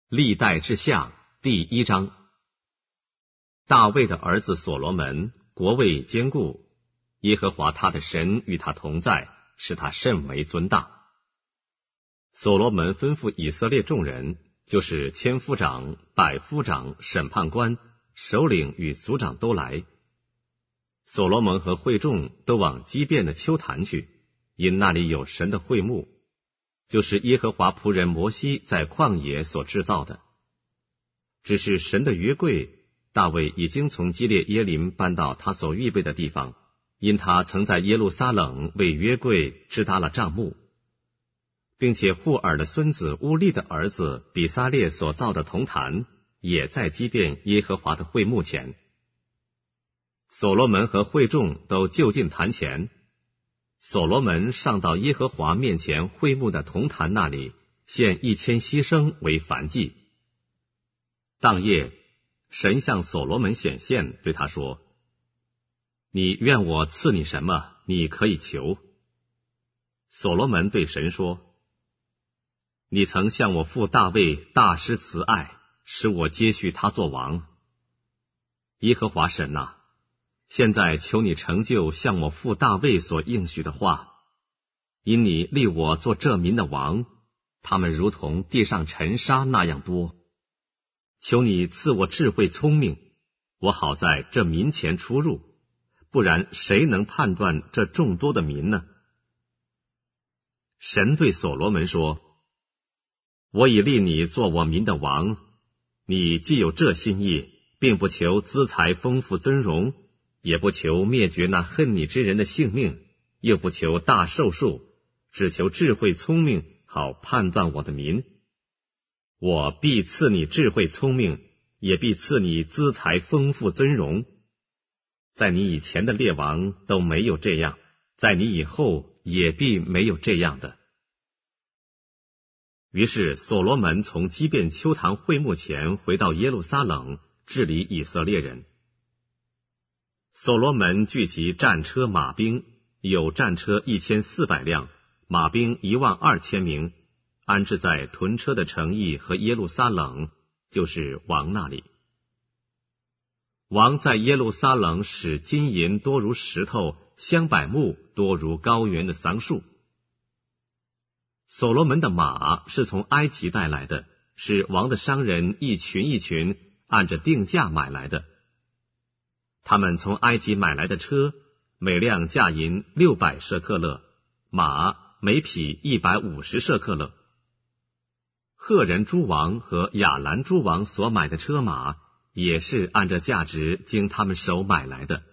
历代志下第1章。大卫的儿子所罗门国位坚固，耶和华他的神与他同在，使他甚为尊大。所罗门吩咐以色列众人，就是千夫长、百夫长、审判官、首领与族长都来。所罗门和会众都往基遍的丘坛去，因那里有神的会幕，就是耶和华仆人摩西在旷野所制造的。只是神的约柜，大卫已经从基列耶琳搬到他所预备的地方，因他曾在耶路撒冷为约柜支搭了帐幕，并且户尔的孙子乌利的儿子比撒列所造的铜坛，也在基遍耶和华的会幕前。所罗门和会众都就近坛前，所罗门上到耶和华面前会幕的铜坛那里，献1000牺牲为燔祭。当夜，神向所罗门显现，对他说：你愿我赐你什么，你可以求。所罗门对神说：你曾向我父大卫大施慈爱，使我接续他做王。耶和华神啊，现在求你成就向我父大卫所应许的话，因你立我做这民的王，他们如同地上尘沙那样多。求你赐我智慧聪明，我好在这民前出入，不然谁能判断这众多的民呢？神对所罗门说：我已立你做我民的王，你既有这心意，并不求资财丰富尊荣，也不求灭绝那恨你之人的性命，又不求大寿数，只求智慧聪明，好判断我的民。我必赐你智慧聪明，也必赐你资财丰富尊荣。在你以前的列王都没有这样，在你以后也必没有这样的。于是所罗门从基遍丘坛会幕前回到耶路撒冷，治理以色列人。所罗门聚集战车马兵，有战车1400辆，马兵12000名，安置在屯车的城邑和耶路撒冷，就是王那里。王在耶路撒冷使金银多如石头，香柏木多如高原的桑树。所罗门的马是从埃及带来的，是王的商人一群一群按着定价买来的。他们从埃及买来的车，每辆价银600舍克勒，马每匹150舍克勒。赫人诸王和亚兰诸王所买的车马，也是按着价值经他们手买来的。